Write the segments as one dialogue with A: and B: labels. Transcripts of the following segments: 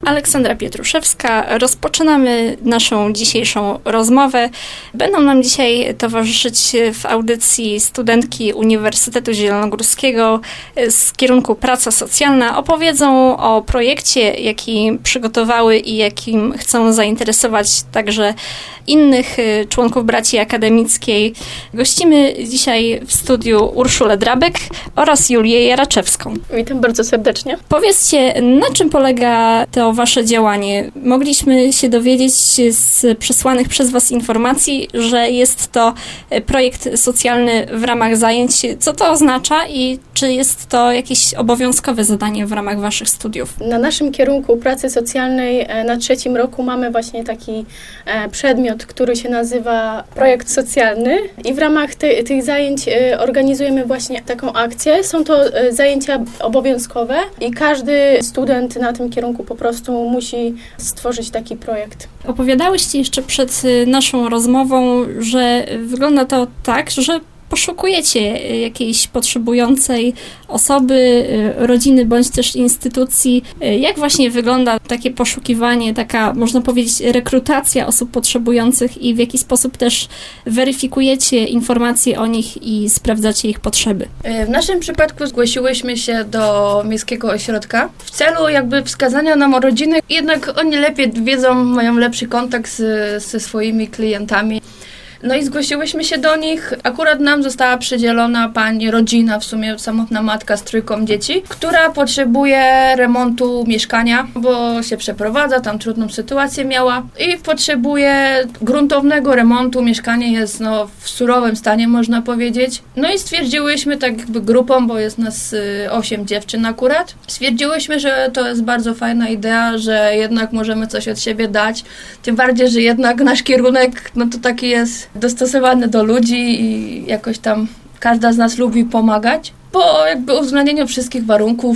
A: Aleksandra Pietruszewska. Rozpoczynamy naszą dzisiejszą rozmowę. Będą nam dzisiaj towarzyszyć w audycji studentki Uniwersytetu Zielonogórskiego z kierunku Praca Socjalna. Opowiedzą o projekcie, jaki przygotowały i jakim chcą zainteresować także innych członków Braci Akademickiej. Gościmy dzisiaj w studiu Urszulę Drabek oraz Julię Jaraczewską.
B: Witam bardzo serdecznie.
A: Powiedzcie, na czym polega to wasze działanie? Mogliśmy się dowiedzieć z przesłanych przez was informacji, że jest to projekt socjalny w ramach zajęć. Co to oznacza i czy jest to jakieś obowiązkowe zadanie w ramach waszych studiów?
B: Na naszym kierunku pracy socjalnej na 3. roku mamy właśnie taki przedmiot, który się nazywa projekt socjalny i w ramach tych zajęć organizujemy właśnie taką akcję. Są to zajęcia obowiązkowe i każdy student na tym kierunku po prostu musi stworzyć taki projekt.
A: Opowiadałyście jeszcze przed naszą rozmową, że wygląda to tak, że poszukujecie jakiejś potrzebującej osoby, rodziny bądź też instytucji. Jak właśnie wygląda takie poszukiwanie, taka, można powiedzieć, rekrutacja osób potrzebujących i w jaki sposób też weryfikujecie informacje o nich i sprawdzacie ich potrzeby?
C: W naszym przypadku zgłosiłyśmy się do Miejskiego Ośrodka w celu jakby wskazania nam o rodziny. Jednak oni lepiej wiedzą, mają lepszy kontakt ze swoimi klientami. No i zgłosiłyśmy się do nich. Akurat nam została przydzielona rodzina, w sumie samotna matka z 3 dzieci, która potrzebuje remontu mieszkania, bo się przeprowadza, tam trudną sytuację miała i potrzebuje gruntownego remontu. Mieszkanie jest w surowym stanie, można powiedzieć. No i stwierdziłyśmy tak jakby grupą, bo jest nas 8 dziewczyn akurat. Stwierdziłyśmy, że to jest bardzo fajna idea, że jednak możemy coś od siebie dać. Tym bardziej, że jednak nasz kierunek, to taki jest dostosowany do ludzi i jakoś tam każda z nas lubi pomagać. Po jakby uwzględnieniu wszystkich warunków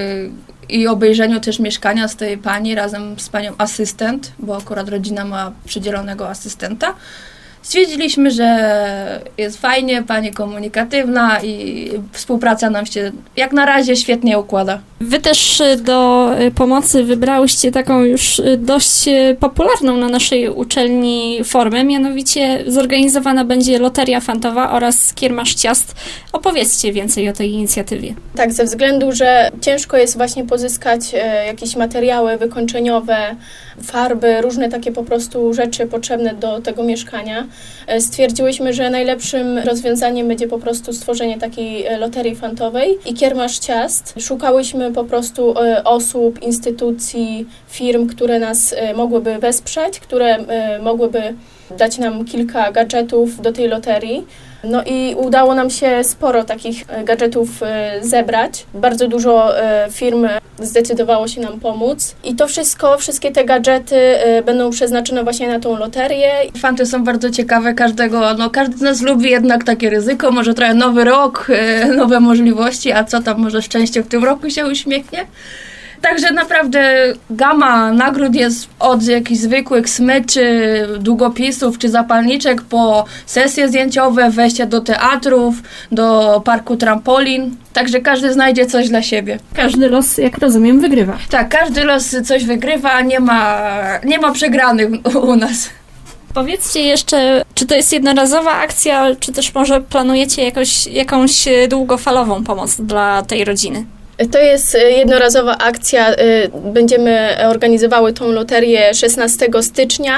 C: i obejrzeniu też mieszkania z tej pani razem z panią asystent, bo akurat rodzina ma przydzielonego asystenta, stwierdziliśmy, że jest fajnie, pani komunikatywna i współpraca nam się jak na razie świetnie układa.
A: Wy też do pomocy wybrałyście taką już dość popularną na naszej uczelni formę, mianowicie zorganizowana będzie loteria fantowa oraz kiermasz ciast. Opowiedzcie więcej o tej inicjatywie.
B: Tak, ze względu, że ciężko jest właśnie pozyskać jakieś materiały wykończeniowe, farby, różne takie po prostu rzeczy potrzebne do tego mieszkania. Stwierdziłyśmy, że najlepszym rozwiązaniem będzie po prostu stworzenie takiej loterii fantowej i kiermasz ciast. Szukałyśmy po prostu osób, instytucji, firm, które nas mogłyby wesprzeć, które mogłyby dać nam kilka gadżetów do tej loterii. No i udało nam się sporo takich gadżetów zebrać. Bardzo dużo firm zdecydowało się nam pomóc. I to wszystkie te gadżety będą przeznaczone właśnie na tą loterię.
C: Fanty są bardzo ciekawe każdy z nas lubi jednak takie ryzyko, może trochę nowy rok, nowe możliwości, a co tam może szczęście w tym roku się uśmiechnie. Także naprawdę gama nagród jest od jakichś zwykłych smyczy, długopisów czy zapalniczek po sesje zdjęciowe, wejście do teatrów, do parku trampolin. Także każdy znajdzie coś dla siebie.
A: Każdy los, jak rozumiem, wygrywa.
C: Tak, każdy los coś wygrywa, nie ma przegranych u nas.
A: Powiedzcie jeszcze, czy to jest jednorazowa akcja, czy też może planujecie jakąś długofalową pomoc dla tej rodziny?
B: To jest jednorazowa akcja. Będziemy organizowały tą loterię 16 stycznia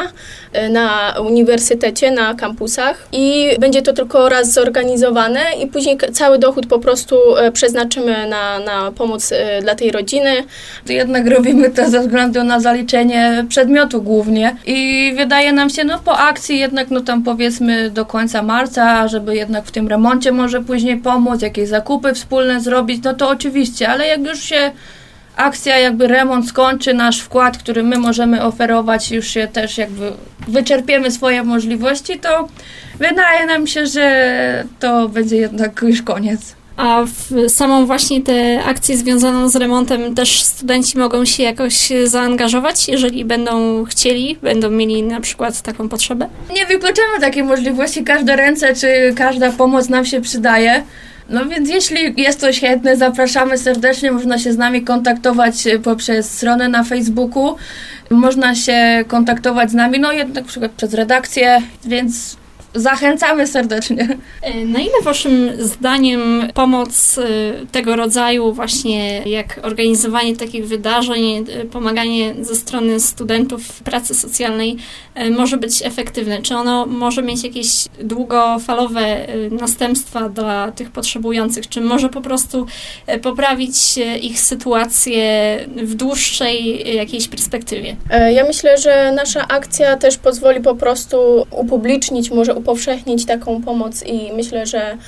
B: na uniwersytecie, na kampusach i będzie to tylko raz zorganizowane i później cały dochód po prostu przeznaczymy na pomoc dla tej rodziny.
C: Jednak robimy to ze względu na zaliczenie przedmiotu głównie i wydaje nam się, po akcji jednak tam powiedzmy do końca marca, żeby jednak w tym remoncie może później pomóc, jakieś zakupy wspólne zrobić, to oczywiście, ale jak już się akcja, remont skończy, nasz wkład, który my możemy oferować, już się też wyczerpiemy swoje możliwości, to wydaje nam się, że to będzie jednak już koniec.
A: A w samą właśnie tę akcję związaną z remontem też studenci mogą się jakoś zaangażować, jeżeli będą chcieli, będą mieli na przykład taką potrzebę?
C: Nie wykluczamy takiej możliwości, każde ręce czy każda pomoc nam się przydaje. No więc jeśli jest ktoś chętny, zapraszamy serdecznie, można się z nami kontaktować poprzez stronę na Facebooku, można się kontaktować z nami, no jednak na przykład przez redakcję, więc zachęcamy serdecznie.
A: Na ile waszym zdaniem pomoc tego rodzaju, właśnie jak organizowanie takich wydarzeń, pomaganie ze strony studentów pracy socjalnej może być efektywne? Czy ono może mieć jakieś długofalowe następstwa dla tych potrzebujących? Czy może po prostu poprawić ich sytuację w dłuższej jakiejś perspektywie?
B: Ja myślę, że nasza akcja też pozwoli po prostu upublicznić, może upowszechnić taką pomoc i myślę,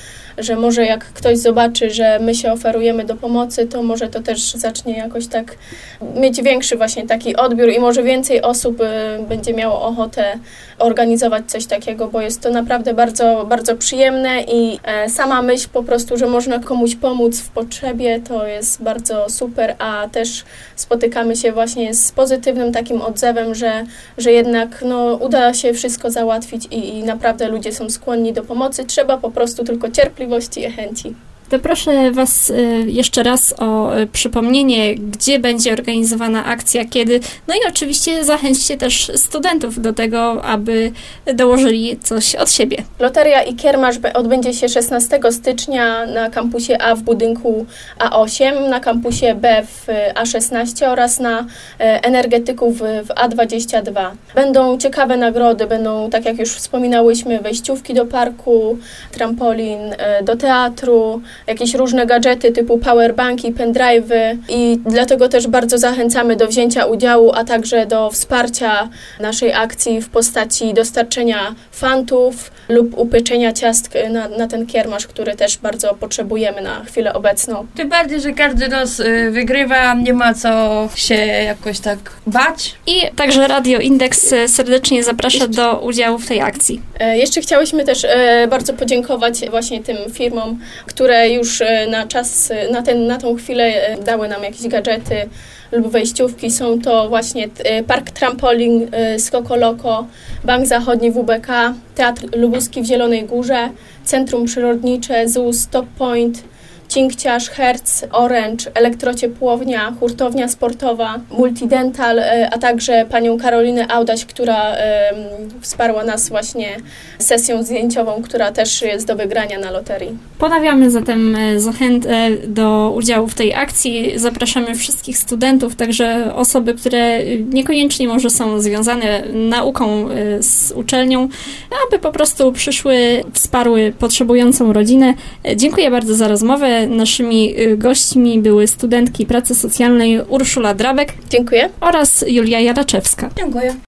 B: że może jak ktoś zobaczy, że my się oferujemy do pomocy, to może to też zacznie jakoś tak mieć większy właśnie taki odbiór i może więcej osób będzie miało ochotę organizować coś takiego, bo jest to naprawdę bardzo, bardzo przyjemne i sama myśl po prostu, że można komuś pomóc w potrzebie, to jest bardzo super, a też spotykamy się właśnie z pozytywnym takim odzewem, że jednak uda się wszystko załatwić i naprawdę ludzie są skłonni do pomocy. Trzeba po prostu tylko cierpliwości i chęci.
A: To proszę Was jeszcze raz o przypomnienie, gdzie będzie organizowana akcja, kiedy. No i oczywiście zachęćcie też studentów do tego, aby dołożyli coś od siebie.
B: Loteria i kiermasz odbędzie się 16 stycznia na kampusie A w budynku A8, na kampusie B w A16 oraz na energetyku w A22. Będą ciekawe nagrody, będą, tak jak już wspominałyśmy, wejściówki do parku, trampolin, do teatru, jakieś różne gadżety typu powerbanki, pendrive'y i dlatego też bardzo zachęcamy do wzięcia udziału, a także do wsparcia naszej akcji w postaci dostarczenia fantów lub upieczenia ciast na ten kiermasz, który też bardzo potrzebujemy na chwilę obecną.
C: Tym bardziej, że każdy raz wygrywa, nie ma co się jakoś tak bać.
A: I także Radio Indeks serdecznie zaprasza do udziału w tej akcji.
B: Jeszcze chciałyśmy też bardzo podziękować właśnie tym firmom, które już na czas, na tą chwilę dały nam jakieś gadżety lub wejściówki. Są to właśnie Park Trampolin Skoko Loko, Bank Zachodni WBK, Teatr Lubuski w Zielonej Górze, Centrum Przyrodnicze, ZUS, Stop Point, Cinkciarz, Hertz, Orange, Elektrociepłownia, Hurtownia Sportowa, Multidental, a także panią Karolinę Audaś, która wsparła nas właśnie sesją zdjęciową, która też jest do wygrania na loterii.
A: Ponawiamy zatem zachętę do udziału w tej akcji. Zapraszamy wszystkich studentów, także osoby, które niekoniecznie może są związane nauką z uczelnią, aby po prostu przyszły, wsparły potrzebującą rodzinę. Dziękuję bardzo za rozmowę. Naszymi gośćmi były studentki pracy socjalnej Urszula Drabek.
B: Dziękuję.
A: Oraz Julia Jaraczewska.
C: Dziękuję.